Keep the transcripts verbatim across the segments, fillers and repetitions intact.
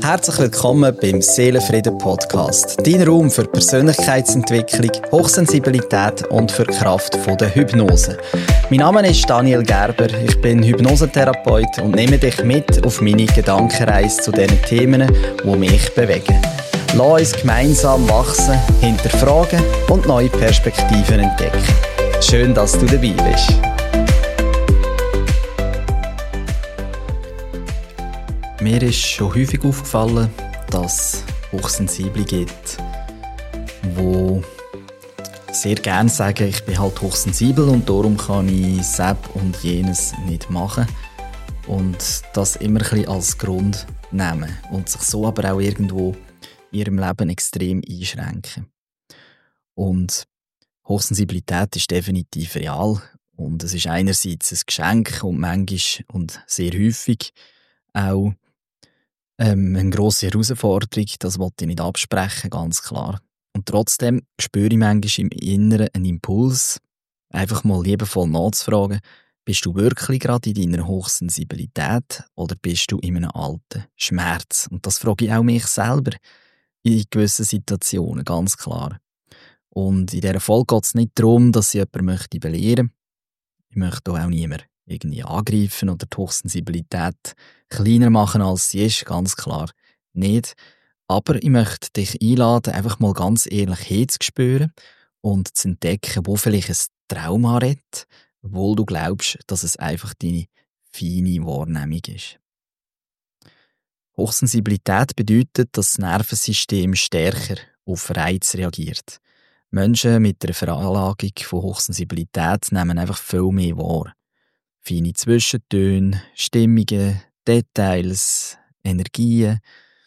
Herzlich willkommen beim Seelenfrieden-Podcast. Dein Raum für Persönlichkeitsentwicklung, Hochsensibilität und für die Kraft der Hypnose. Mein Name ist Daniel Gerber, ich bin Hypnosetherapeut und nehme dich mit auf meine Gedankenreise zu den Themen, die mich bewegen. Lass uns gemeinsam wachsen, hinterfragen und neue Perspektiven entdecken. Schön, dass du dabei bist. Mir ist schon häufig aufgefallen, dass es Hochsensible gibt, die sehr gerne sagen, ich bin halt hochsensibel und darum kann ich das und jenes nicht machen. Und das immer ein bisschen als Grund nehmen und sich so aber auch irgendwo in ihrem Leben extrem einschränken. Und Hochsensibilität ist definitiv real und es ist einerseits ein Geschenk und manchmal und sehr häufig auch Ähm, eine grosse Herausforderung, das wollte ich nicht absprechen, ganz klar. Und trotzdem spüre ich manchmal im Inneren einen Impuls, einfach mal liebevoll nachzufragen, bist du wirklich gerade in deiner Hochsensibilität oder bist du in einem alten Schmerz? Und das frage ich auch mich selber in gewissen Situationen, ganz klar. Und in dieser Folge geht es nicht darum, dass ich jemanden möchte belehren möchte. Ich möchte auch niemanden irgendwie angreifen oder die Hochsensibilität kleiner machen, als sie ist, ganz klar nicht. Aber ich möchte dich einladen, einfach mal ganz ehrlich hinzuspüren und zu entdecken, wo vielleicht ein Trauma redet, obwohl du glaubst, dass es einfach deine feine Wahrnehmung ist. Hochsensibilität bedeutet, dass das Nervensystem stärker auf Reize reagiert. Menschen mit einer Veranlagung von Hochsensibilität nehmen einfach viel mehr wahr. Feine Zwischentöne, Stimmungen, Details, Energien,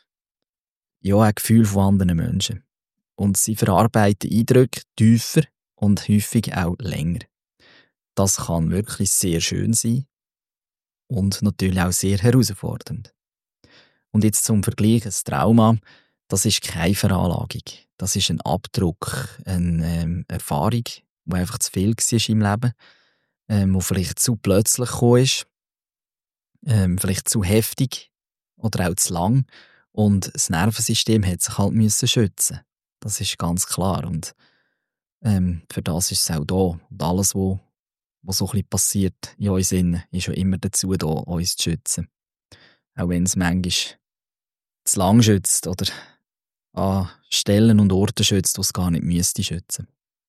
ja, ein Gefühl von anderen Menschen. Und sie verarbeiten Eindrücke tiefer und häufig auch länger. Das kann wirklich sehr schön sein und natürlich auch sehr herausfordernd. Und jetzt zum Vergleich, ein Trauma, das ist keine Veranlagung. Das ist ein Abdruck, eine ähm, Erfahrung, die einfach zu viel war im Leben, ähm, die vielleicht zu plötzlich gekommen ist, ähm, vielleicht zu heftig oder auch zu lang. Und das Nervensystem hat sich halt müssen schützen. Das ist ganz klar. Und ähm, für das ist es auch da. Und alles, was, was so ein bisschen passiert in uns innen, ist schon immer dazu da, uns zu schützen. Auch wenn es manchmal zu lang schützt oder an Stellen und Orten schützt, die es gar nicht müsste schützen.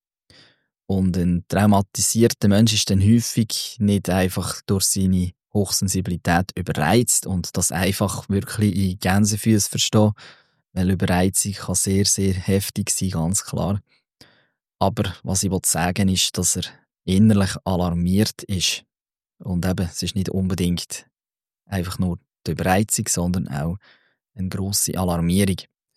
Und ein traumatisierter Mensch ist dann häufig nicht einfach durch seine Hochsensibilität überreizt und das einfach wirklich in Gänsefüße verstehen, weil Überreizung kann sehr, sehr heftig sein, ganz klar. Aber was ich sagen will, ist, dass er innerlich alarmiert ist. Und eben, es ist nicht unbedingt einfach nur die Überreizung, sondern auch eine grosse Alarmierung.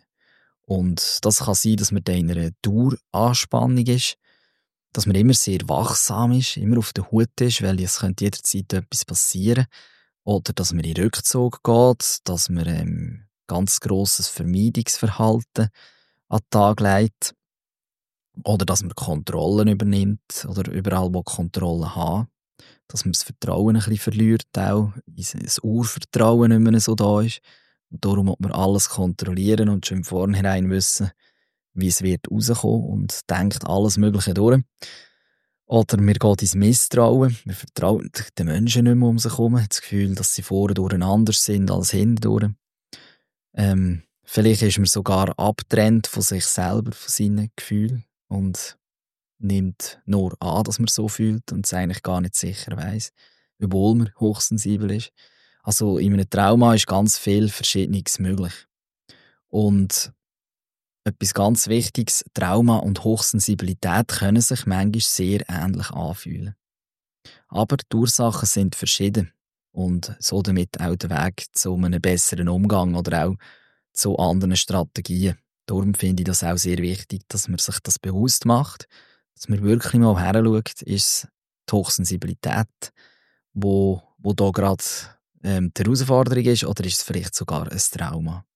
Und das kann sein, dass man dann in einer Daueranspannung ist, dass man immer sehr wachsam ist, immer auf der Hut ist, weil es könnte jederzeit etwas passieren. Oder dass man in Rückzug geht, dass man ähm, ganz grosses Vermeidungsverhalten an den Tag legt. Oder dass man Kontrollen übernimmt oder überall, wo Kontrollen haben. Dass man das Vertrauen ein bisschen verliert, auch das Urvertrauen nicht mehr so da ist. Und darum muss man alles kontrollieren und schon im Vornherein wissen, wie es wird rauskommen und denkt alles Mögliche durch. Oder man geht ins Misstrauen, man vertraut den Menschen nicht mehr um sich herum, hat das Gefühl, dass sie vorne durch anders sind als hinten durch. Ähm, vielleicht ist man sogar abgetrennt von sich selber, von seinen Gefühlen und nimmt nur an, dass man so fühlt und es eigentlich gar nicht sicher weiss, obwohl man hochsensibel ist. Also in einem Trauma ist ganz viel Verschiedenes möglich. Und etwas ganz Wichtiges, Trauma und Hochsensibilität können sich manchmal sehr ähnlich anfühlen. Aber die Ursachen sind verschieden und so damit auch der Weg zu einem besseren Umgang oder auch zu anderen Strategien. Darum finde ich das auch sehr wichtig, dass man sich das bewusst macht, dass man wirklich mal heranschaut, ist es die Hochsensibilität, wo, wo da gerade ähm, die Herausforderung ist, oder ist es vielleicht sogar ein Trauma.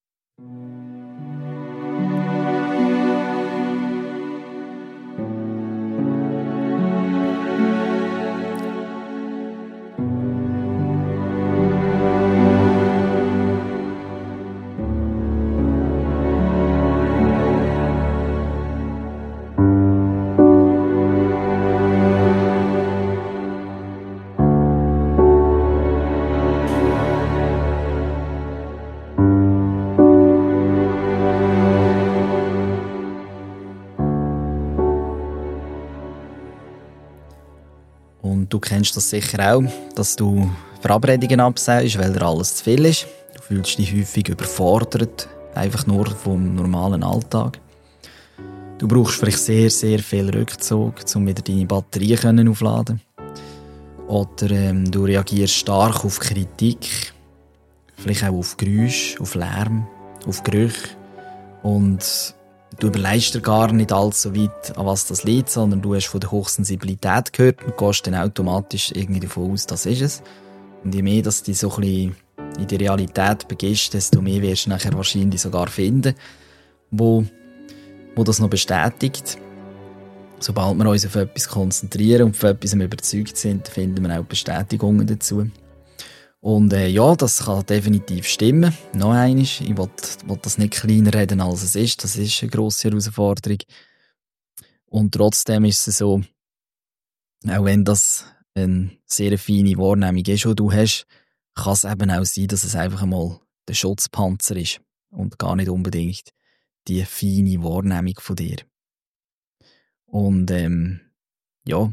du kennst das sicher auch, dass du Verabredungen absagst, weil dir alles zu viel ist. Du fühlst dich häufig überfordert, einfach nur vom normalen Alltag. Du brauchst vielleicht sehr, sehr viel Rückzug, um wieder deine Batterie aufzuladen. Oder ähm, du reagierst stark auf Kritik, vielleicht auch auf Geräusche, auf Lärm, auf Gerüche. Und du überlegst dir gar nicht allzu weit, an was das liegt, sondern du hast von der Hochsensibilität gehört und gehst dann automatisch irgendwie davon aus, das ist es. Und je mehr dass du dich so ein bisschen in die Realität begibst, desto mehr wirst du nachher wahrscheinlich sogar finden, wo, wo das noch bestätigt. Sobald wir uns auf etwas konzentrieren und von etwas überzeugt sind, finden wir auch Bestätigungen dazu. Und äh, ja, das kann definitiv stimmen. Noch einmal, ich will, will das nicht kleiner reden, als es ist. Das ist eine grosse Herausforderung. Und trotzdem ist es so, auch wenn das eine sehr feine Wahrnehmung ist, die du hast, kann es eben auch sein, dass es einfach einmal der Schutzpanzer ist und gar nicht unbedingt die feine Wahrnehmung von dir. Und ähm, ja,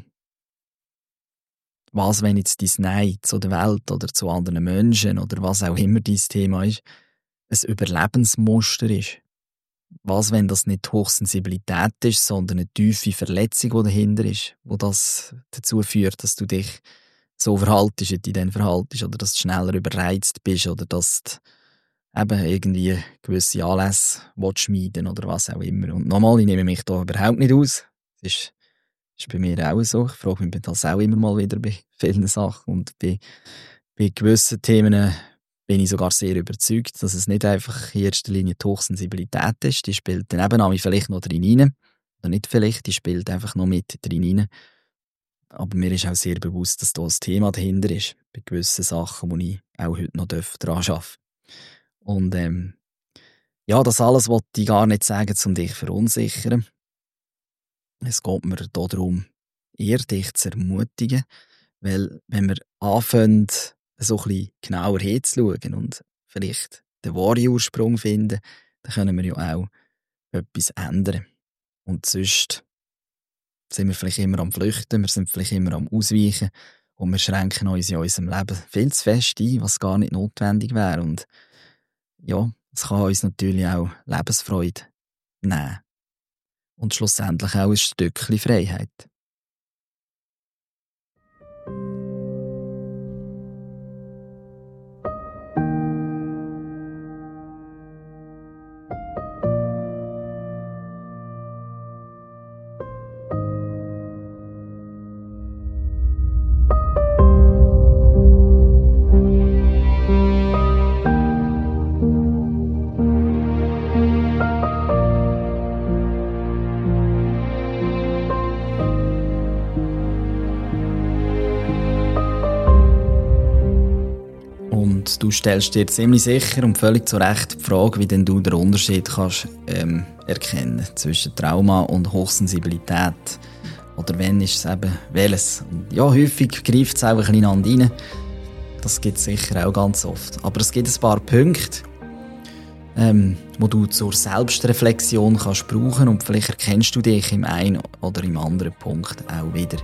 was, wenn jetzt dein Nein zu der Welt oder zu anderen Menschen oder was auch immer dein Thema ist, ein Überlebensmuster ist? Was, wenn das nicht Hochsensibilität ist, sondern eine tiefe Verletzung, die dahinter ist, wo das dazu führt, dass du dich so verhaltest, wie du dich dann verhaltest, oder dass du schneller überreizt bist, oder dass du eben irgendwie gewisse Anlässe schmieden oder was auch immer. Und nochmal, ich nehme mich da überhaupt nicht aus. Das ist, ist bei mir auch so. Ich frage mich das auch immer mal wieder bei vielen Sachen. Und bei, bei gewissen Themen bin ich sogar sehr überzeugt, dass es nicht einfach in erster Linie die Hochsensibilität ist. Die spielt dann eben vielleicht noch drin rein. Oder nicht vielleicht, die spielt einfach noch mit drin rein. Aber mir ist auch sehr bewusst, dass da ein Thema dahinter ist. Bei gewissen Sachen, wo ich auch heute noch daran arbeiten darf. Und ähm, ja, das alles wollte ich gar nicht sagen, um dich zu verunsichern. Es geht mir darum, eher dich zu ermutigen. Weil, wenn wir anfangen, so ein bisschen genauer hinzuschauen und vielleicht den wahren Ursprung finden, dann können wir ja auch etwas ändern. Und sonst sind wir vielleicht immer am Flüchten, wir sind vielleicht immer am Ausweichen und wir schränken uns in unserem Leben viel zu fest ein, was gar nicht notwendig wäre. Und ja, es kann uns natürlich auch Lebensfreude nehmen. Und schlussendlich auch ein Stückchen Freiheit. Du stellst dir ziemlich sicher und völlig zu Recht die Frage, wie denn du den Unterschied kannst, ähm, erkennen zwischen Trauma und Hochsensibilität. Oder wenn ist es eben welches? Und ja, häufig greift es auch ein bisschen ineinander rein. Das gibt es sicher auch ganz oft. Aber es gibt ein paar Punkte, ähm, die du zur Selbstreflexion kannst brauchen und vielleicht erkennst du dich im einen oder im anderen Punkt auch wieder.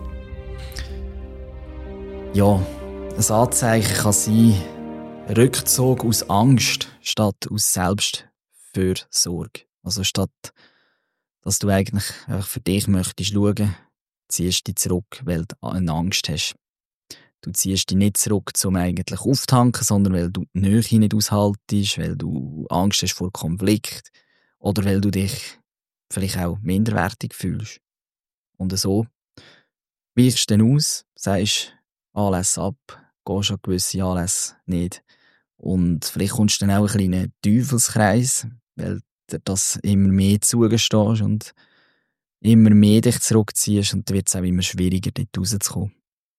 Ja, ein Anzeichen kann sein, Rückzug aus Angst statt aus Selbstfürsorge. Also statt, dass du eigentlich einfach für dich möchtest schauen, ziehst du dich zurück, weil du eine Angst hast. Du ziehst dich nicht zurück, um eigentlich aufzutanken, sondern weil du die Nähe nicht aushaltest, weil du Angst hast vor Konflikt oder weil du dich vielleicht auch minderwertig fühlst. Und so weichst du dann aus, sagst Anlässe ab, gehst an gewisse Anlässe nicht. Und vielleicht kommst du dann auch ein bisschen in einen Teufelskreis, weil dir das immer mehr zugestehst und immer mehr dich zurückziehst und dann wird es auch immer schwieriger, dort rauszukommen.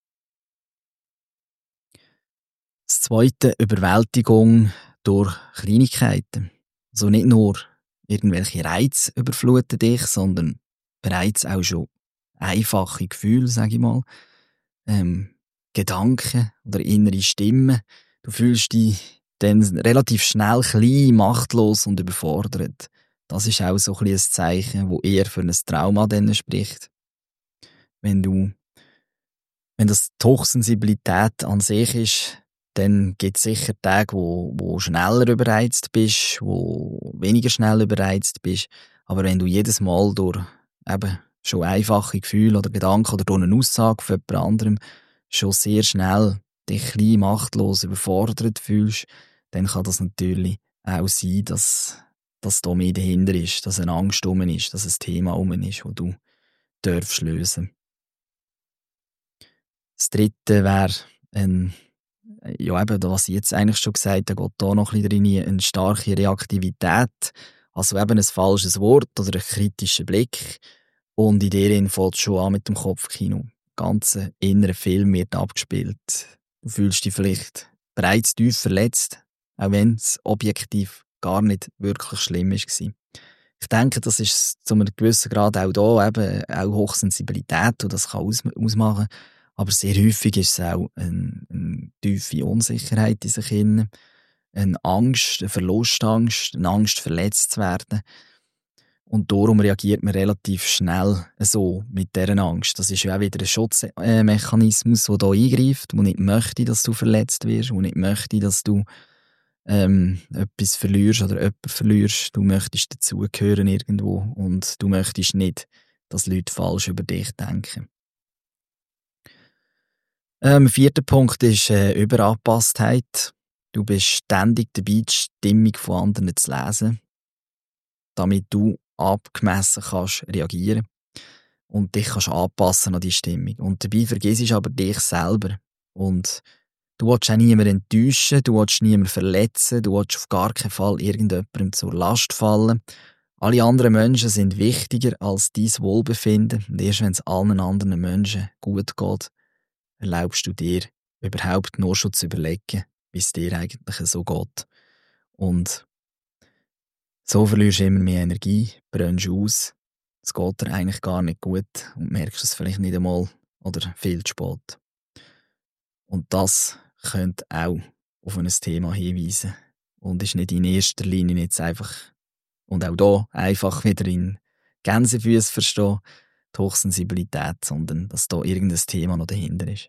Das Zweite, Überwältigung durch Kleinigkeiten. Also nicht nur irgendwelche Reize überfluten dich, sondern bereits auch schon einfache Gefühle, sage ich mal. Ähm, Gedanken oder innere Stimmen. Du fühlst dich dann relativ schnell klein, machtlos und überfordert. Das ist auch so ein bisschen ein Zeichen, das eher für ein Trauma dann spricht. Wenn du Wenn das die Hochsensibilität an sich ist, dann gibt es sicher Tage, wo, wo schneller überreizt bist, wo weniger schnell überreizt bist. Aber wenn du jedes Mal durch eben schon einfache Gefühle oder Gedanken oder durch eine Aussage von jemand anderem schon sehr schnell dich klein, machtlos, überfordert fühlst, dann kann das natürlich auch sein, dass, dass da mehr dahinter ist, dass eine Angst rum ist, dass ein Thema rum ist, das du darfst lösen. Das Dritte wäre ein, ja eben, was ich jetzt eigentlich schon gesagt habe, geht da noch ein bisschen rein, eine starke Reaktivität, also eben ein falsches Wort oder ein kritischer Blick und in der fängt es schon an mit dem Kopfkino. Der ganze innere Film wird abgespielt. Du fühlst dich vielleicht bereits tief verletzt, auch wenn es objektiv gar nicht wirklich schlimm war. Ich denke, das ist zu einem gewissen Grad auch da, eben auch Hochsensibilität, und das kann aus ausmachen. Aber sehr häufig ist es auch eine, eine tiefe Unsicherheit in sich hinein, eine Angst, eine Verlustangst, eine Angst, verletzt zu werden. Und darum reagiert man relativ schnell so mit dieser Angst. Das ist ja auch wieder ein Schutzmechanismus, der hier eingreift, der nicht möchte, dass du verletzt wirst, der nicht möchte, dass du ähm, etwas verlierst oder jemanden verlierst. Du möchtest dazugehören irgendwo und du möchtest nicht, dass Leute falsch über dich denken. Ähm, vierter Punkt ist äh, Überangepasstheit. Du bist ständig dabei, die Stimmung von anderen zu lesen, damit du abgemessen kannst reagieren und dich kannst anpassen an die Stimmung. Und dabei vergisst du aber dich selber. Und du willst auch niemanden enttäuschen, du willst niemanden verletzen, du willst auf gar keinen Fall irgendjemandem zur Last fallen. Alle anderen Menschen sind wichtiger als dein Wohlbefinden. Und erst wenn es allen anderen Menschen gut geht, erlaubst du dir überhaupt nur schon zu überlegen, wie es dir eigentlich so geht. Und so verlierst du immer mehr Energie, brennst aus, es geht dir eigentlich gar nicht gut und merkst es vielleicht nicht einmal oder viel zu spät. Und das könnte auch auf ein Thema hinweisen und ist nicht in erster Linie jetzt einfach, und auch da einfach wieder in Gänsefüße verstehen, die Hochsensibilität, sondern dass da irgendein Thema noch dahinter ist.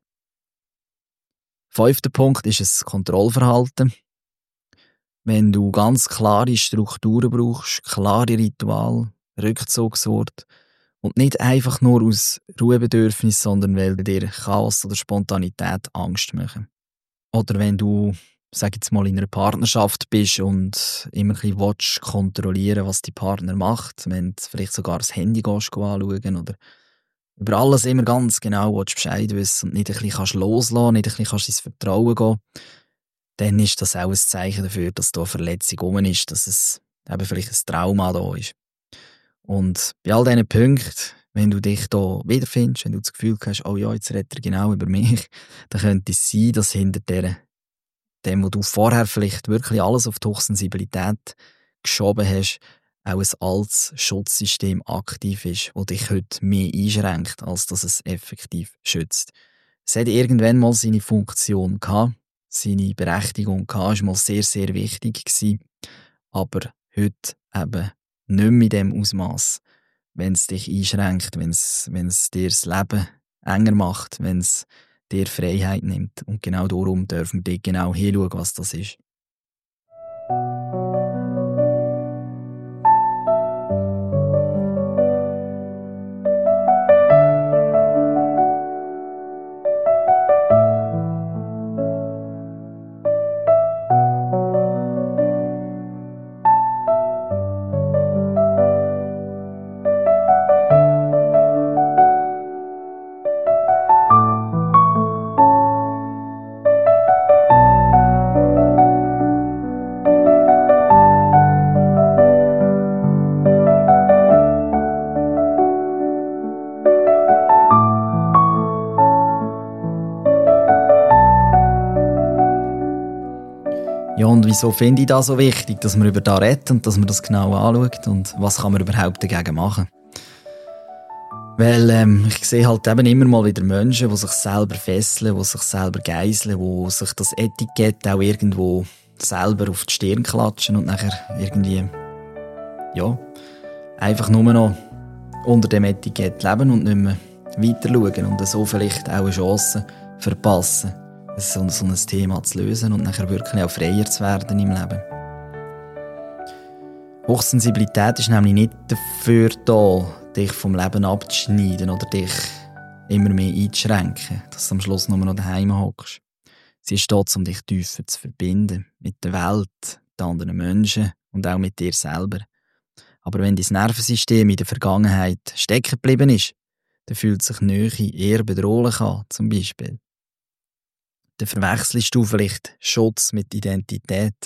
Fünfter Punkt ist das Kontrollverhalten. Wenn du ganz klare Strukturen brauchst, klare Rituale, Rückzugsort und nicht einfach nur aus Ruhebedürfnis, sondern weil dir Chaos oder Spontanität Angst machen. Oder wenn du, sag jetzt mal, in einer Partnerschaft bist und immer ein bisschen willst, kontrollieren, was dein Partner macht, wenn du vielleicht sogar das Handy gehst, anschauen oder über alles immer ganz genau willst Bescheid wissen und nicht ein bisschen kannst loslassen, nicht ein bisschen kannst ins Vertrauen gehen, dann ist das auch ein Zeichen dafür, dass da eine Verletzung rum ist, dass es eben vielleicht ein Trauma da ist. Und bei all diesen Punkten, wenn du dich da wiederfindest, wenn du das Gefühl hast, oh ja, jetzt redet er genau über mich, dann könnte es sein, dass hinter der, dem, wo du vorher vielleicht wirklich alles auf die Hochsensibilität geschoben hast, auch ein altes Schutzsystem aktiv ist, das dich heute mehr einschränkt, als dass es effektiv schützt. Es hat irgendwann mal seine Funktion gehabt, seine Berechtigung gehabt, war mal sehr, sehr wichtig gewesen, aber heute eben nicht mehr in diesem Ausmaß, wenn es dich einschränkt, wenn es, wenn es dir das Leben enger macht, wenn es dir Freiheit nimmt. Und genau darum dürfen wir genau hinschauen, was das ist. Ja, und wieso finde ich das so wichtig, dass man über das redet und dass man das genau anschaut und was kann man überhaupt dagegen machen? Weil ähm, ich sehe halt eben immer mal wieder Menschen, die sich selber fesseln, die sich selber geiseln, die sich das Etikett auch irgendwo selber auf die Stirn klatschen und nachher irgendwie, ja, einfach nur noch unter dem Etikett leben und nicht mehr weiter schauen und so vielleicht auch eine Chance verpassen, so, so ein Thema zu lösen und nachher wirklich auch freier zu werden im Leben. Hochsensibilität ist nämlich nicht dafür da, dich vom Leben abzuschneiden oder dich immer mehr einzuschränken, dass du am Schluss nur noch daheim hockst. Sie ist da, um dich tiefer zu verbinden mit der Welt, den anderen Menschen und auch mit dir selber. Aber wenn dein Nervensystem in der Vergangenheit stecken geblieben ist, dann fühlt sich Nähe eher bedrohlich an, zum Beispiel. Dann verwechselst du vielleicht Schutz mit Identität.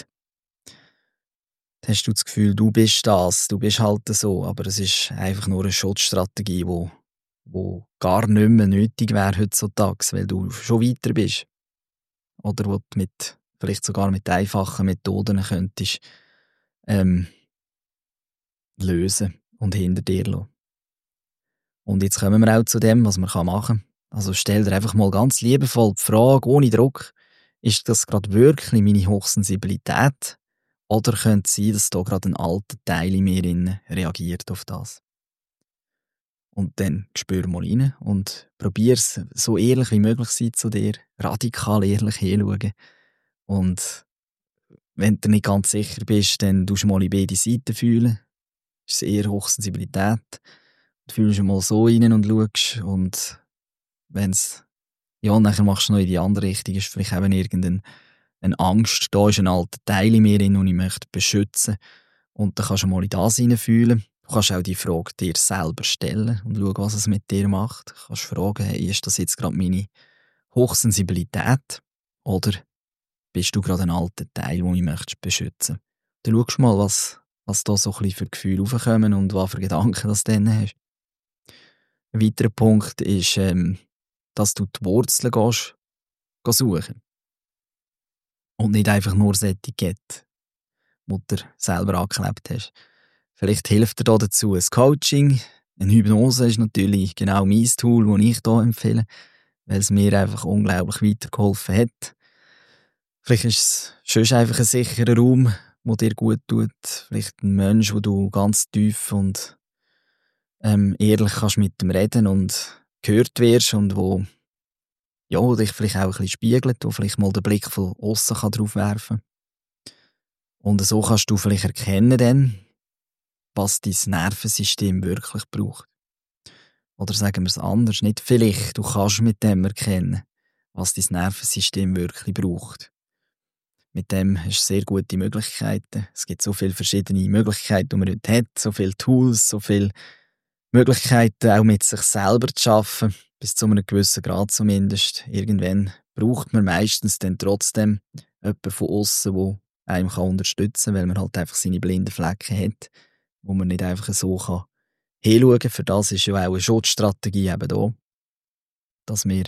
Dann hast du das Gefühl, du bist das, du bist halt so, aber es ist einfach nur eine Schutzstrategie, die, die gar nicht mehr nötig wäre heutzutage, weil du schon weiter bist. Oder wo du mit, vielleicht sogar mit einfachen Methoden könntest, ähm, lösen und hinter dir lassen. Und jetzt kommen wir auch zu dem, was man machen kann. Also stell dir einfach mal ganz liebevoll die Frage, ohne Druck, ist das gerade wirklich meine Hochsensibilität? Oder könnte es sein, dass da gerade ein alter Teil in mir reagiert auf das? Und dann spür mal rein und probier es so ehrlich wie möglich sein zu dir, radikal ehrlich hinschauen. Und wenn du nicht ganz sicher bist, dann tust du mal in beide Seiten fühlen. Das ist eher Hochsensibilität. Du fühlst mal so rein und schaust. Und wenn es, ja, nachher machst du noch in die andere Richtung, ist vielleicht eben irgendeine eine Angst. Da ist ein alter Teil in mir, den ich möchte beschützen. Und dann kannst du mal in das hineinfühlen. Du kannst auch die Frage dir selber stellen und schauen, was es mit dir macht. Du kannst fragen, hey, ist das jetzt gerade meine Hochsensibilität? Oder bist du gerade ein alter Teil, den ich möchte beschützen? Dann schaust du mal, was, was da so ein bisschen für Gefühle aufkommen und was für Gedanken das dann hast. Ein weiterer Punkt ist, ähm, dass du die Wurzeln gehst, gehst suchen. Und nicht einfach nur das Etikett, das du selber angeklebt hast. Vielleicht hilft dir da dazu ein Coaching. Eine Hypnose ist natürlich genau mein Tool, das ich hier empfehle, weil es mir einfach unglaublich weitergeholfen hat. Vielleicht ist es sonst einfach ein sicherer Raum, der dir gut tut. Vielleicht ein Mensch, wo du ganz tief und ähm, ehrlich kannst mit ihm reden und gehört wirst und wo, ja, wo dich vielleicht auch ein bisschen spiegelt, wo vielleicht mal den Blick von außen drauf werfen kann. Und so kannst du vielleicht erkennen, dann, was dein Nervensystem wirklich braucht. Oder sagen wir es anders, nicht vielleicht, du kannst mit dem erkennen, was dein Nervensystem wirklich braucht. Mit dem hast du sehr gute Möglichkeiten. Es gibt so viele verschiedene Möglichkeiten, die man heute hat, so viele Tools, so viele Möglichkeiten, auch mit sich selber zu arbeiten, bis zu einem gewissen Grad zumindest. Irgendwann braucht man meistens dann trotzdem jemanden von außen, der einem unterstützen kann, weil man halt einfach seine blinden Flecken hat, wo man nicht einfach so kann hinschauen kann. Für das ist ja auch eine Schutzstrategie eben da, dass wir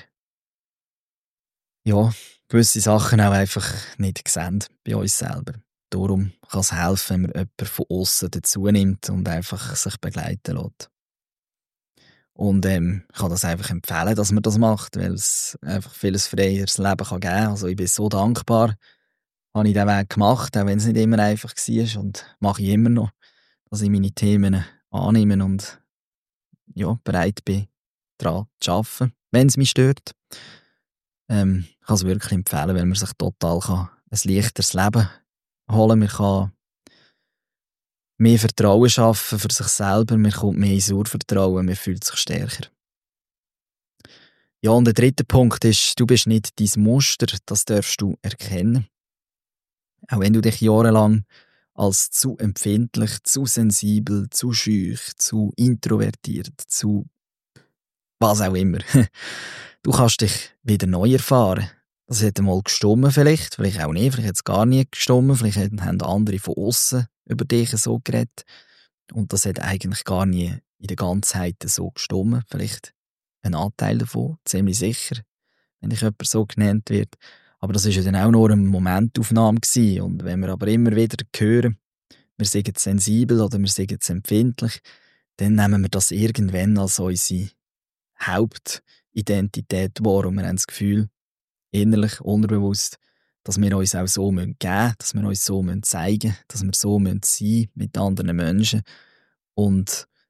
ja, gewisse Sachen auch einfach nicht sehen bei uns selber. Darum kann es helfen, wenn man jemanden von außen dazu nimmt und einfach sich begleiten lässt. Und ähm, ich kann das einfach empfehlen, dass man das macht, weil es einfach vieles freieres Leben kann geben kann. Also ich bin so dankbar, habe ich diesen Weg gemacht, auch wenn es nicht immer einfach war und mache ich immer noch, dass ich meine Themen annehme und ja, bereit bin, daran zu arbeiten, wenn es mich stört. Ähm, ich kann es wirklich empfehlen, weil man sich total kann ein leichteres Leben holen kann. Man kann mehr Vertrauen schaffen für sich selber, man kommt mehr ins Urvertrauen, man fühlt sich stärker. Ja, und der dritte Punkt ist, du bist nicht dein Muster, das darfst du erkennen. Auch wenn du dich jahrelang als zu empfindlich, zu sensibel, zu schüch, zu introvertiert, zu was auch immer. Du kannst dich wieder neu erfahren. Das hat einmal gestummen vielleicht, vielleicht auch nicht, vielleicht hat es gar nie gestummen, vielleicht haben andere von außen über dich so geredet und das hat eigentlich gar nie in der Ganzheit so gestummen. Vielleicht ein Anteil davon, ziemlich sicher, wenn ich jemand so genannt wird. Aber das war ja dann auch nur eine Momentaufnahme gewesen. Und wenn wir aber immer wieder hören, wir sind sensibel oder wir sind empfindlich, dann nehmen wir das irgendwann als unsere Hauptidentität wahr und wir haben das Gefühl, innerlich, unterbewusst, dass wir uns auch so geben müssen, dass wir uns so zeigen müssen, dass wir so sein müssen mit anderen Menschen. Und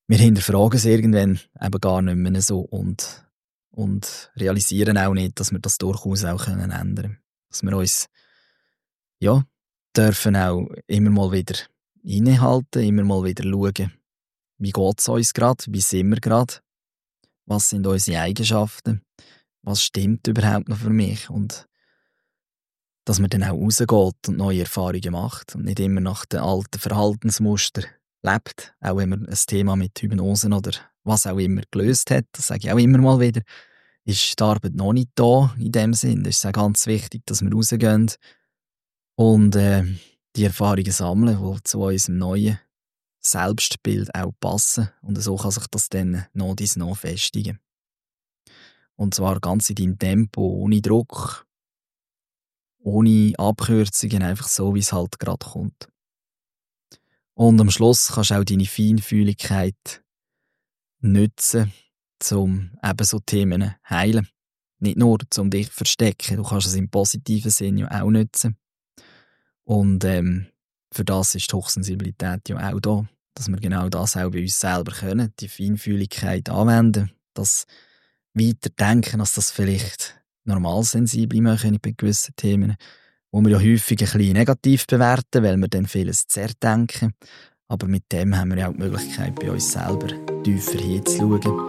wir hinterfragen es irgendwann eben gar nicht mehr so und, und realisieren auch nicht, dass wir das durchaus auch ändern können. Dass wir uns ja, dürfen auch immer mal wieder innehalten, immer mal wieder schauen, wie geht es uns gerade, wie sind wir gerade, was sind unsere Eigenschaften, was stimmt überhaupt noch für mich und dass man dann auch rausgeht und neue Erfahrungen macht und nicht immer nach den alten Verhaltensmustern lebt, auch wenn man ein Thema mit Hypnosen oder was auch immer gelöst hat, das sage ich auch immer mal wieder, ist die Arbeit noch nicht da in dem Sinn. Es ist auch ganz wichtig, dass wir rausgehen und äh, die Erfahrungen sammeln, die zu unserem neuen Selbstbild auch passen und so kann sich das dann noch dies noch festigen. Und zwar ganz in deinem Tempo, ohne Druck, ohne Abkürzungen, einfach so, wie es halt gerade kommt. Und am Schluss kannst du auch deine Feinfühligkeit nutzen, um eben so Themen zu heilen. Nicht nur, um dich zu verstecken, du kannst es im positiven Sinne ja auch nutzen. Und ähm, für das ist die Hochsensibilität ja auch da, dass wir genau das auch bei uns selber können, die Feinfühligkeit anwenden, das weiterdenken, als das vielleicht Normalsensible machen bei gewissen Themen, wo wir ja häufig ein bisschen negativ bewerten, weil wir dann vieles zerdenken. Aber mit dem haben wir ja auch die Möglichkeit, bei uns selber tiefer hinzuschauen.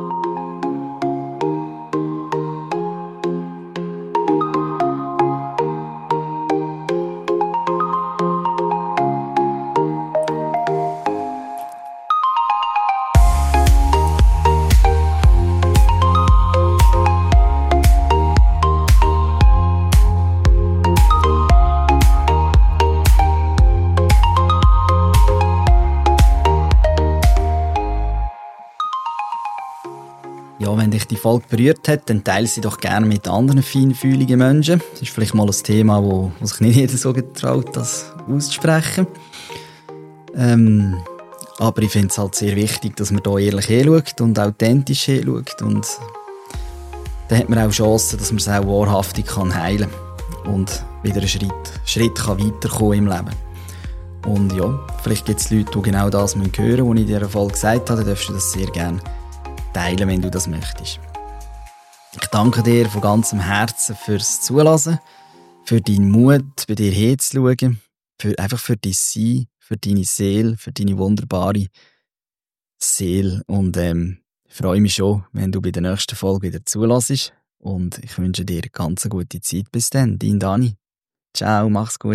Ja, wenn dich die Folge berührt hat, dann teile sie doch gerne mit anderen feinfühligen Menschen. Das ist vielleicht mal ein Thema, wo, wo sich nicht jeder so getraut, das auszusprechen. Ähm, aber ich finde es halt sehr wichtig, dass man da ehrlich hinschaut und authentisch hinschaut. Und dann hat man auch Chancen, dass man es auch wahrhaftig kann heilen kann und wieder einen Schritt, Schritt kann weiterkommen im Leben. Und ja, vielleicht gibt es Leute, die genau das hören müssen, was ich in dieser Folge gesagt habe. Dann darfst du das sehr gerne teilen, wenn du das möchtest. Ich danke dir von ganzem Herzen fürs Zulassen, für deinen Mut, bei dir hinzuschauen, für, einfach für dein Sein, für deine Seele, für deine wunderbare Seele. Und ähm, ich freue mich schon, wenn du bei der nächsten Folge wieder zulässt. Und ich wünsche dir eine ganz gute Zeit. Bis dann, dein Dani. Ciao, mach's gut.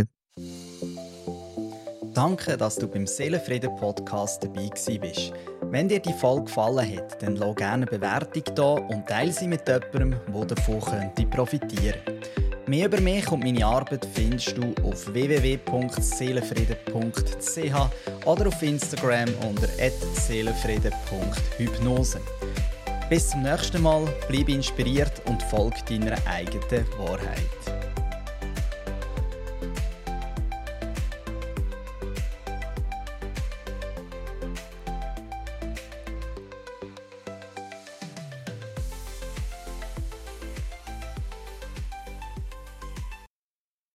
Danke, dass du beim Seelenfrieden-Podcast dabei bist. Wenn dir die Folge gefallen hat, dann lass gerne eine Bewertung da und teile sie mit jemandem, der davon könnte profitieren. Mehr über mich und meine Arbeit findest du auf w w w punkt seelenfrieden punkt c h oder auf Instagram unter at seelenfrieden punkt hypnose. Bis zum nächsten Mal, bleib inspiriert und folge deiner eigenen Wahrheit.